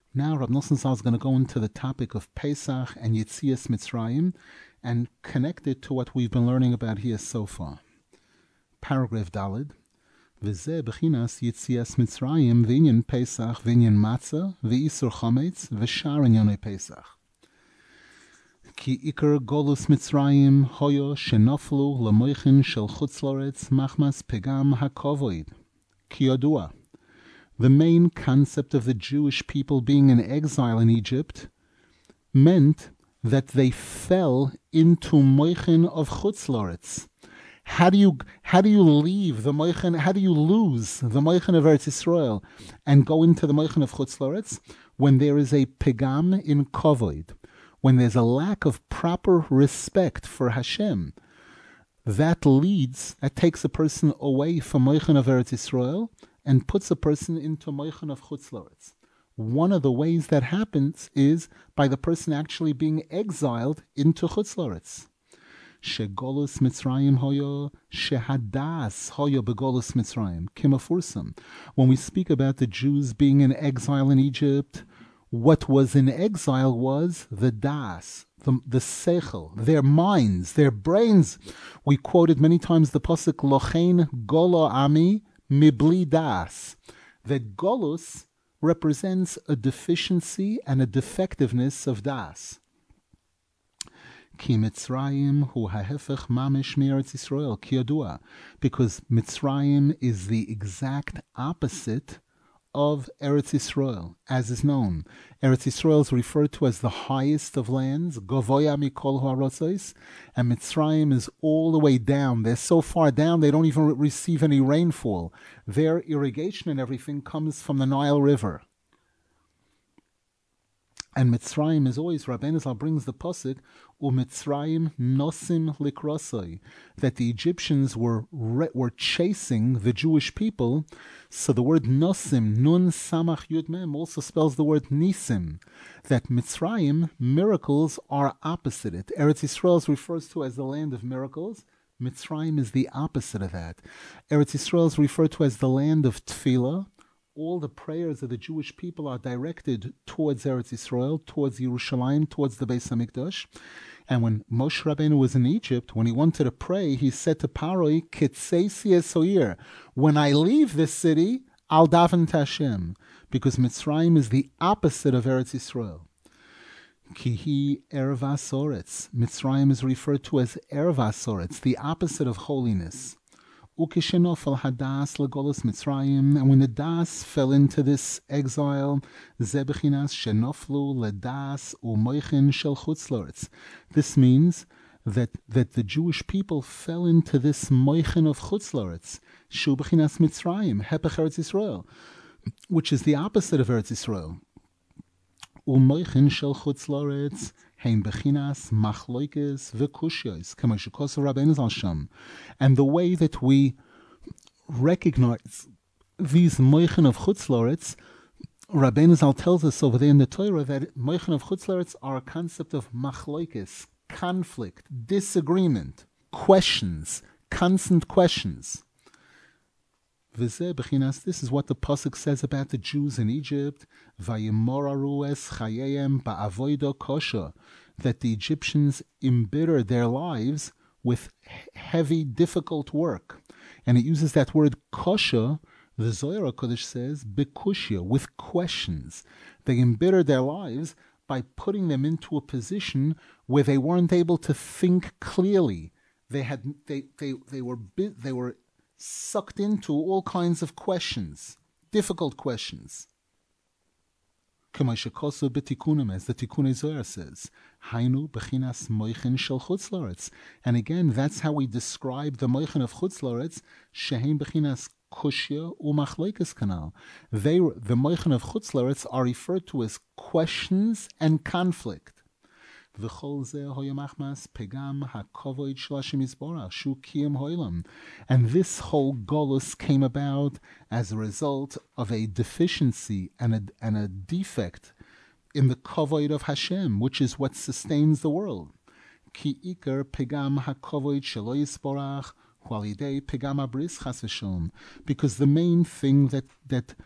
Now Rab Nosson Zal is going to go into the topic of Pesach and Yetzias Mitzrayim and connect it to what we've been learning about here so far. Paragraph Daled. V'zeh b'chinas Yetzias Mitzrayim v'inyan Pesach v'inyan Matzah v'isur Chametz v'shar inyonei Pesach. Ki ikar golus Mitzrayim hoyo shenoflu l'moichin shel chutz loretz machmas pegam hakovoid. Ki yodua. The main concept of the Jewish people being in exile in Egypt meant that they fell into moichin of chutz loretz. How do you leave the moichin? How do you lose the moichin of Eretz Yisrael and go into the moichin of chutz loretz when there is a pegam in kovod, when there's a lack of proper respect for Hashem? That takes a person away from moichin of Eretz Yisrael and puts a person into moichin of chutz loretz. One of the ways that happens is by the person actually being exiled into chutz loretz. Shegolus Mitzrayim hoyo shehadas hoyo begolus Mitzrayim kimafursam. When we speak about the Jews being in exile in Egypt, what was in exile was the das, the seichel, their minds, their brains. We quoted many times the pasuk Lochein Golo Ami Mibli Das, that Golus represents a deficiency and a defectiveness of Das. Ki Mitzrayim hu hahefech mamish me'eretz Yisrael ki yadua, because Mitzrayim is the exact opposite of Eretz Yisrael, as is known. Eretz Yisrael is referred to as the highest of lands, Govoya mikol ha'arotzos, and Mitzrayim is all the way down. They're so far down they don't even receive any rainfall. Their irrigation and everything comes from the Nile River. And Mitzrayim is always, Rabbeinu Zal brings the pasuk, u'Mitzrayim nosim likrosoi, that the Egyptians were chasing the Jewish people. So the word nosim, nun samach yud mem, also spells the word nisim, that Mitzrayim, miracles are opposite it. Eretz Yisrael is referred to as the land of miracles. Mitzrayim is the opposite of that. Eretz Yisrael is referred to as the land of tefillah. All the prayers of the Jewish people are directed towards Eretz Yisrael, towards Yerushalayim, towards the Beis HaMikdash. And when Moshe Rabbeinu was in Egypt, when he wanted to pray, he said to Paroi, Kitseisi esoir, when I leave this city, I'll daven to Hashem, because Mitzrayim is the opposite of Eretz Yisrael. Kihi ervas oretz. Mitzrayim is referred to as ervas oretz, the opposite of holiness. Ukishenofel hadas legolus Mitzrayim, and when the das fell into this exile, zebechinas shenoflu ledas umoichin shel chutz loretz. This means that the Jewish people fell into this moichin of chutz loretz, shu bechinas Mitzrayim, hepech Eretz Yisrael, which is the opposite of Eretz Yisrael. Umoichin shel chutz loretz. And the way that we recognize these moichin of chutz loretz, Rabbeinu Zal tells us over there in the Torah that moichin of chutz loretz are a concept of machloikis, conflict, disagreement, questions, constant questions. This is what the pasuk says about the Jews in Egypt, Vayimoraru es chayeyem ba'avoida kosha, that the Egyptians embittered their lives with heavy, difficult work. And it uses that word kosha, the Zohar HaKodesh says, bekushya, with questions. They embittered their lives by putting them into a position where they weren't able to think clearly. They were sucked into all kinds of questions, difficult questions. As the Tikkunei Zohar says, Hainu bechinas moichin shel chutz loretz. And again, that's how we describe the moichin of chutz loretz, shehem bechinas kushya u'machloikes kanal. The moichin of chutz loretz are referred to as questions and conflict. And this whole golus came about as a result of a deficiency and a defect in the kavod of Hashem, which is what sustains the world. Ki ikar pegam hakavod shelo yisborach hualidei pegam abris chas v'shalom, because the main thing that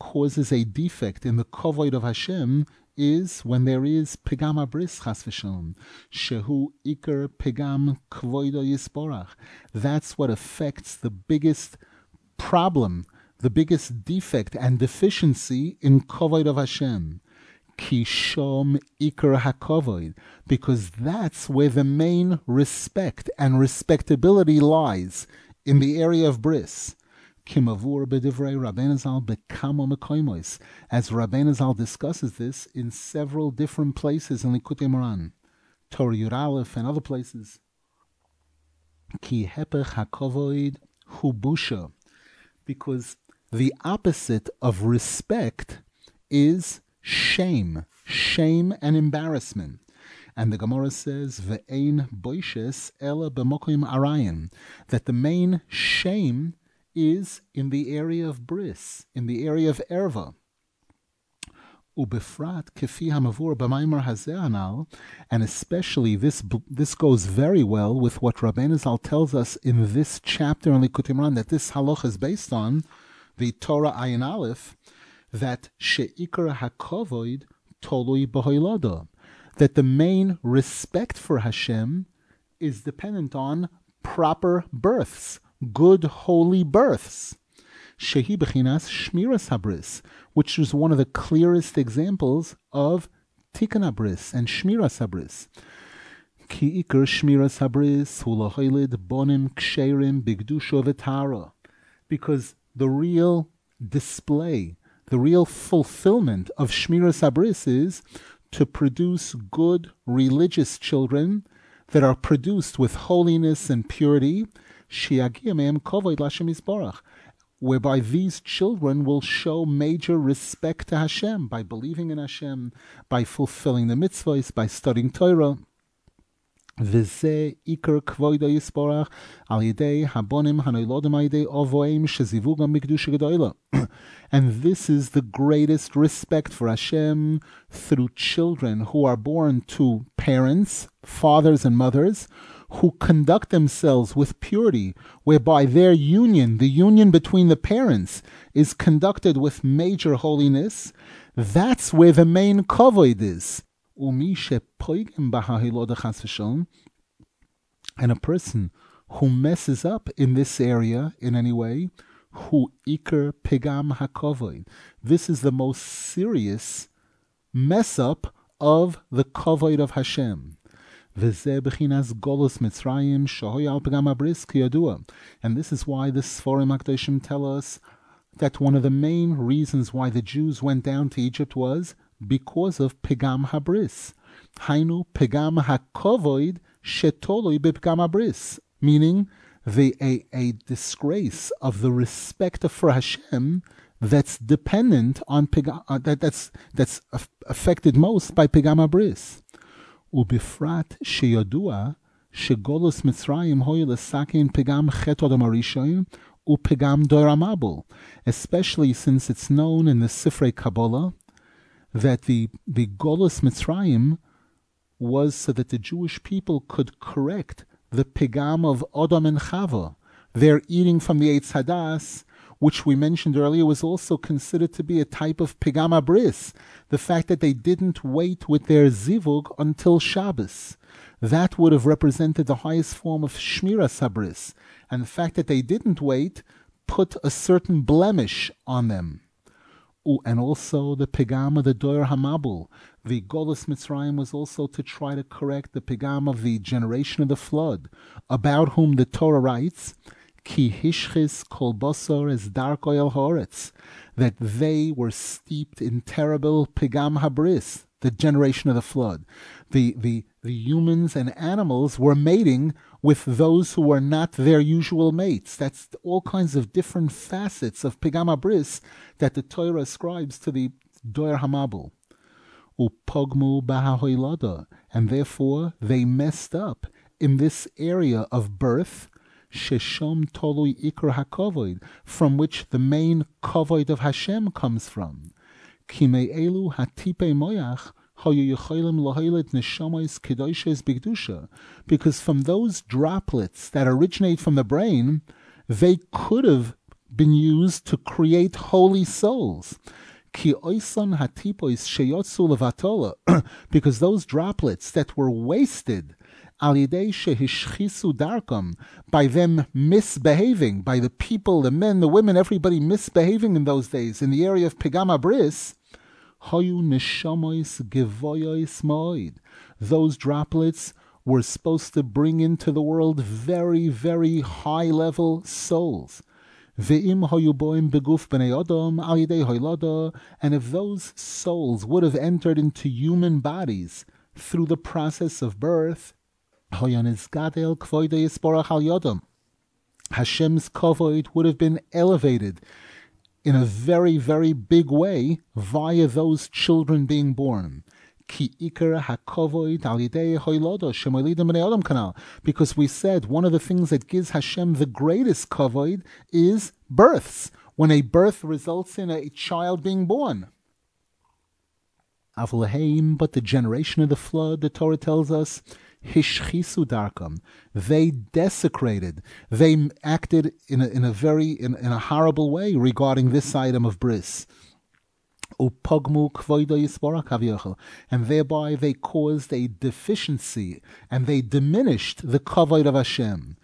causes a defect in the kavod of Hashem is when there is pegam abris chas v'shalom, shehu iker pegam kvoido yisborach. That's what affects the biggest problem, the biggest defect and deficiency in kavod of Hashem. Kishom iker hakavod, because that's where the main respect and respectability lies, in the area of bris. Kimavur b'divrei Rabbeinu Zal bekamo mekoymos, as Rabbeinu Zal discusses this in several different places in Likutei Moran, Torah Yud Aleph and other places. Ki hepech hakavod hu busha, because the opposite of respect is shame and embarrassment. And the Gemara says, Ve'ein boishes ela b'mokim arayin, that the main shame is in the area of bris, in the area of erva. Ubefrat kefi hamavur b'maimar hazeh anal, and especially this goes very well with what Rabbeinu Zal tells us in this chapter in Likutei Moran, that this halacha is based on, the Torah Ayin Aleph, that she'ikar hakavod tolui b'hoilada, that the main respect for Hashem is dependent on proper births, good holy births. Shehi bechinas shmiras habris, which is one of the clearest examples of tikkun habris and shmiras habris. Ki ikar shmiras habris hu lahoilid bonim ksherim bigdusha v'tara, because the real display, the real fulfillment of shmiras habris is to produce good religious children that are produced with holiness and purity, whereby these children will show major respect to Hashem by believing in Hashem, by fulfilling the mitzvahs, by studying Torah. V'zeh ikar kvoida yisborach al yedei habonim hanoilodim al yedei ovoim shezivugam mikdusha gedola. And this is the greatest respect for Hashem through children who are born to parents, fathers and mothers, who conduct themselves with purity, whereby their union, the union between the parents, is conducted with major holiness. That's where the main kavod is. And a person who messes up in this area in any way, hu iker pegam hakavod, this is the most serious mess up of the kavod of Hashem. And this is why the Sforim HaKadoshim tell us that one of the main reasons why the Jews went down to Egypt was because of Pegam Habris. Hainu Pegam HaKovoid Shetoloi Bepegam Habris, meaning a disgrace of the respect for Hashem that's dependent on that's affected most by Pegam Habris. Ubifrat sheyodua shegolus Mitzrayim hoy lesakin pegam chet Adam Harishon upegam dor hamabul, especially since it's known in the Sifrei Kabbalah that the Golus Mitzrayim was so that the Jewish people could correct the pegam of Adam and Chava. Their eating from the Eitz Hadas, which we mentioned earlier, was also considered to be a type of pegam abris. The fact that they didn't wait with their zivug until Shabbos. That would have represented the highest form of shmiras habris. And the fact that they didn't wait put a certain blemish on them. And also the pegam of the Doyer Hamabul. The Golus Mitzrayim was also to try to correct the pegam of the generation of the flood, about whom the Torah writes, Ki hishchis kol basar es darko el haaretz, that they were steeped in terrible pegam habris, the generation of the flood. The humans and animals were mating with those who were not their usual mates. That's all kinds of different facets of pegam habris that the Torah ascribes to the Doyer Hamabul. Upogmu bahahoilada, and therefore they messed up in this area of birth, Sheshom Tolui Ikar HaKavod, from which the main kavod of Hashem comes from. Kimei Elu Hatipe Moyach Hayu Yecholim Lahoilet Neshamois Kedoishes Bigdusha, because from those droplets that originate from the brain, they could have been used to create holy souls. Ki oison hatipois sheyotzu levatola, because those droplets that were wasted al yidei shehishchisu darkam, by them misbehaving, by the people, the men, the women, everybody misbehaving in those days in the area of Pegama Bris, hoyu neshamois gevoyois moed. Those droplets were supposed to bring into the world very, very high-level souls. And if those souls would have entered into human bodies through the process of birth, Hashem's kavod would have been elevated in a very, very big way via those children being born. Because we said one of the things that gives Hashem the greatest kavod is births, when a birth results in a child being born. But the generation of the flood, the Torah tells us, hishchisu darkam, they desecrated, they acted in a horrible way regarding this item of bris. And thereby they caused a deficiency, and they diminished the kavod of Hashem.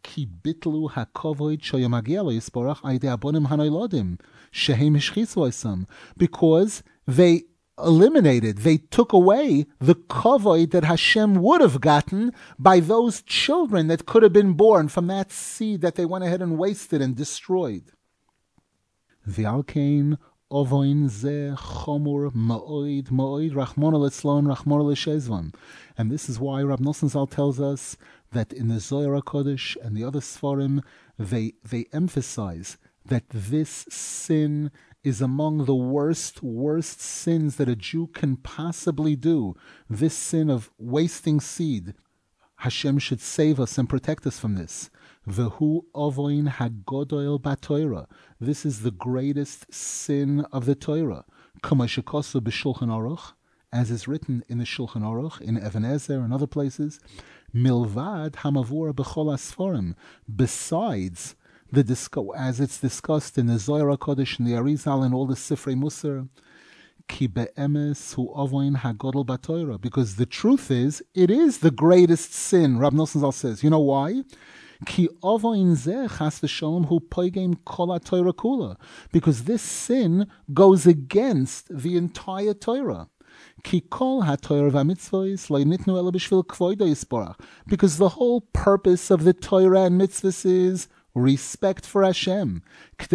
Because they eliminated, they took away the kavod that Hashem would have gotten by those children that could have been born from that seed that they went ahead and wasted and destroyed. V'alkein ovoin ze chomur ma'oid ma'oid rachmona letzlon rachmona leshezvon. And this is why Rab Nosson Zal tells us that in the Zohar HaKodesh and the other Sfarim, they emphasize that this sin is among the worst sins that a Jew can possibly do. This sin of wasting seed. Hashem should save us and protect us from this. Vehu ovoin hagodoel batoira. This is the greatest sin of the Torah. Kama shekosu b'Shulchan Aruch, as is written in the Shulchan Aruch, in Even HaEzer and other places. Milvad hamavur b'chol asforim. Besides as it's discussed in the Zohar HaKodesh and the Arizal and all the Sifrei Musar, ki be'emes hu ovoin hagodol batoira. Because the truth is, it is the greatest sin. Rab Nosson Zal says, you know why? Ki ovoin zeh chas v'sholom hu poigem kol haTorah kula. Because this sin goes against the entire Torah. Ki kol haTorah v'mitzvos lo nitnu ela b'shvil kvodo yisborach. Because the whole purpose of the Torah and mitzvahs is respect for Hashem, so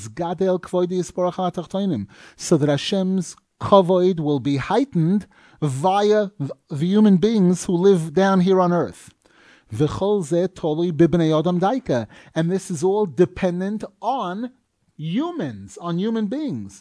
that Hashem's kavod will be heightened via the human beings who live down here on earth. And this is all dependent on humans, on human beings.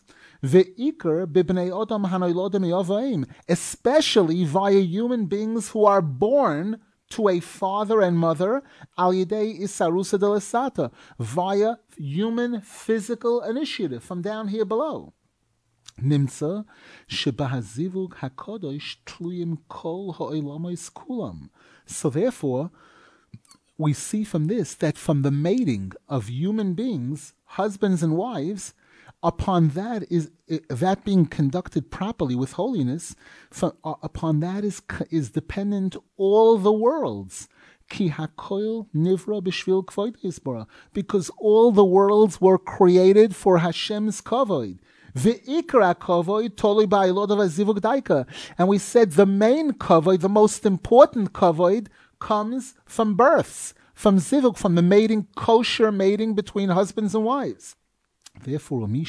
Especially via human beings who are born to a father and mother, al yidei isarusa de lesata, via human physical initiative from down here below. Nimtza shebahazivug hakodosh tluyim kol ha'olamois kulam. So therefore, we see from this that from the mating of human beings, husbands and wives, upon that that being conducted properly with holiness, upon that is dependent all the worlds. Ki hakoil nivra b'shvil kavod yisbora, because all the worlds were created for Hashem's kavod. V'ikra kavod toli ba'ilod of azivug daika, and we said the main kavod, the most important kavod, comes from births, from zivug, from the mating, kosher mating between husbands and wives. Therefore, a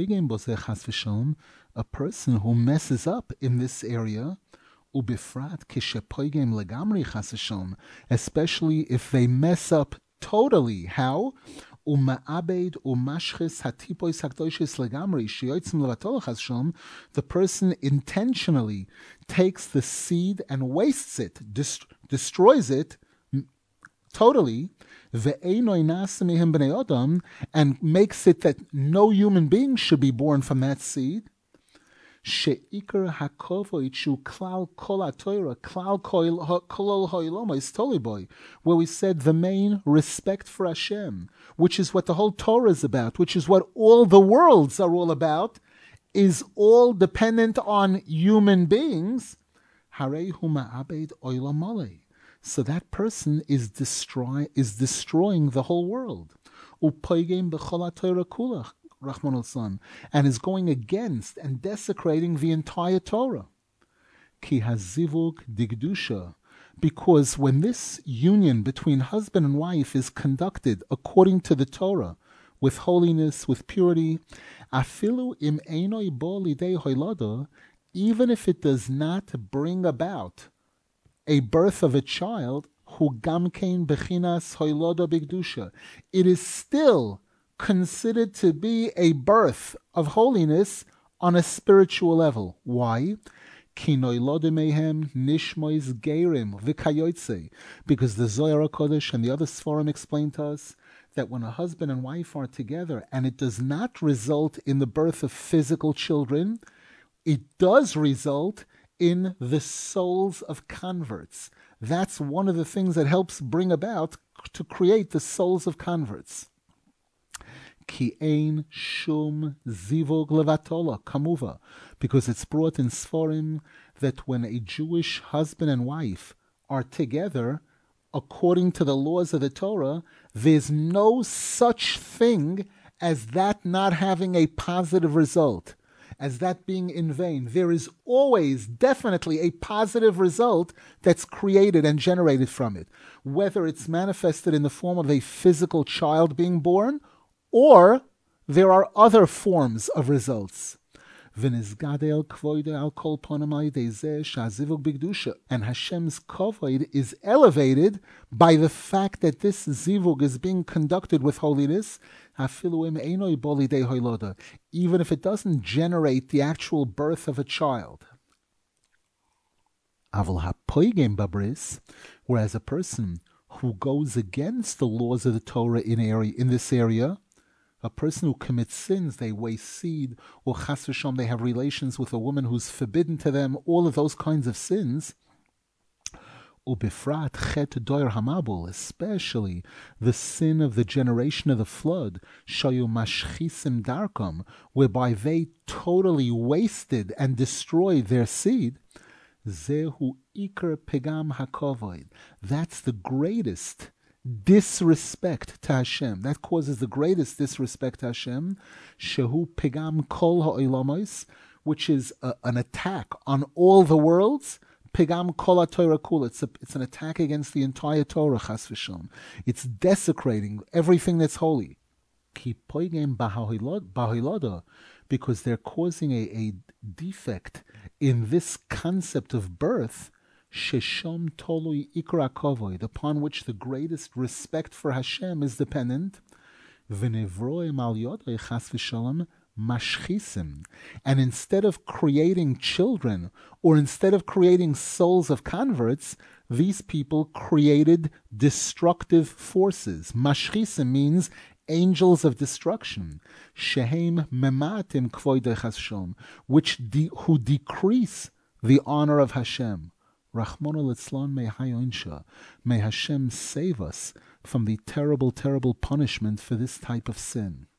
person who messes up in this area, especially if they mess up totally. How? The person intentionally takes the seed and wastes it, destroys it totally, and makes it that no human being should be born from that seed. she'ikar hakovoid shu klal kol haTorah, klal kol ha'olama is toliboy, where we said the main respect for Hashem, which is what the whole Torah is about, which is what all the worlds are all about, is all dependent on human beings. Harei hu ma'abed olam malei. So that person is destroying the whole world. Upoigem b'chol haTorah kulach, Rahman al-San, and is going against and desecrating the entire Torah. Ki hazivug digdusha, because when this union between husband and wife is conducted according to the Torah, with holiness, with purity, afilu im einoi bo lidei hoilada, even if it does not bring about a birth of a child, hu gamkein bechinas hoilada bigdusha, it is still considered to be a birth of holiness on a spiritual level. Why? Ki noilada mehem nishmois geirim v'kayotze, because the Zohar HaKodesh and the other Sforim explain to us that when a husband and wife are together and it does not result in the birth of physical children, it does result in the souls of converts. That's one of the things that helps bring about to create the souls of converts. Ki ein shum zivog levatola kamuva, because it's brought in Sforim that when a Jewish husband and wife are together according to the laws of the Torah, there's no such thing as that not having a positive result, as that being in vain. There is always definitely a positive result that's created and generated from it, whether it's manifested in the form of a physical child being born, or there are other forms of results. And Hashem's kavod is elevated by the fact that this zivug is being conducted with holiness, even if it doesn't generate the actual birth of a child. Whereas a person who goes against the laws of the Torah in this area, a person who commits sins, they waste seed, or chas v'sham, they have relations with a woman who's forbidden to them, all of those kinds of sins, ubifrat chet doyer hamabul, especially the sin of the generation of the flood, shayu mashchisim darkam, whereby they totally wasted and destroyed their seed, zehu ikar pegam hakovoid, that's the greatest disrespect to Hashem. That causes the greatest disrespect to Hashem. Shehu pegam kol ha'olamos, which is an attack on all the worlds. Pegam kol ha'Torah kula. It's an attack against the entire Torah. Chas v'shalom. It's desecrating everything that's holy. Ki poigem b'ha'olada, because they're causing a defect in this concept of birth. Shesham tolui ikra kavoid, upon which the greatest respect for Hashem is dependent. V'nevroim al yodei chas v'shalom mashchisim, and instead of creating children, or instead of creating souls of converts, these people created destructive forces. Mashchisim means angels of destruction. Shehem mematim kvoidei chas v'shalom, who decrease the honor of Hashem. Rahman al-Itzlan may Hashem save us from the terrible, terrible punishment for this type of sin.